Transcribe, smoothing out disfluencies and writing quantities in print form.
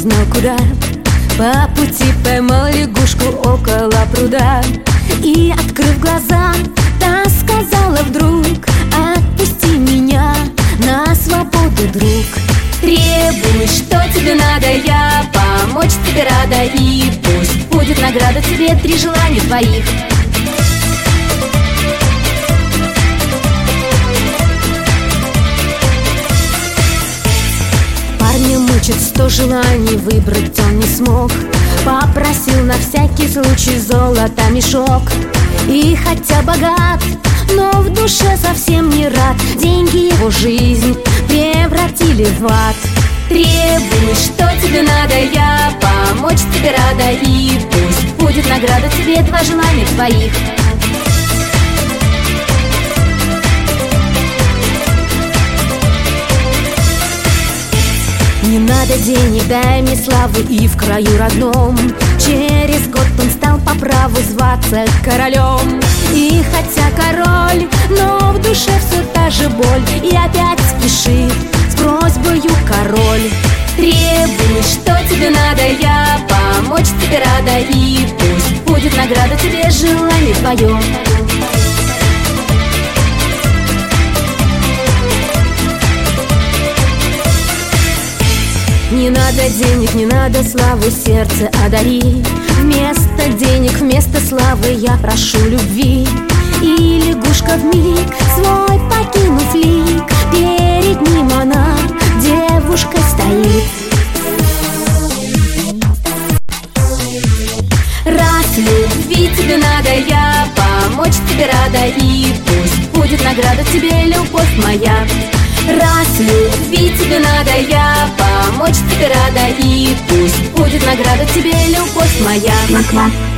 знал куда. По пути поймал лягушку около пруда. И, открыв глаза, та сказала вдруг: отпусти меня на свободу, друг. Требуй, что тебе надо, я помочь тебе рада. И пусть будет награда тебе 3 желания твоих. Парня мучит 100 желаний, выбрать он не смог. Попросил на всякий случай золото мешок. И хотя богат, но в душе совсем не рад. Деньги его жизнь превратили в ад. Требуй, что тебе надо, я помочь тебе рада. И пусть будет награда тебе 2 желания твоих. Не надо денег, дай мне славы и в краю родном. Через год он стал по праву зваться королем. И хотя король, но в душе все та же боль. И опять спешит с просьбою король. Требуй, что тебе надо, я помочь тебе рада. И пусть будет награда тебе желание твое. Не надо денег, не надо славы, сердце одари. Вместо денег, вместо славы я прошу любви. И лягушка вмиг свой покинув лик, перед ним она девушкой стоит. Раз любви тебе надо, я помочь тебе рада. И пусть будет награда тебе любовь моя. Раз любви тебе надо, я помочь тебе рада. И пусть будет награда тебе любовь моя.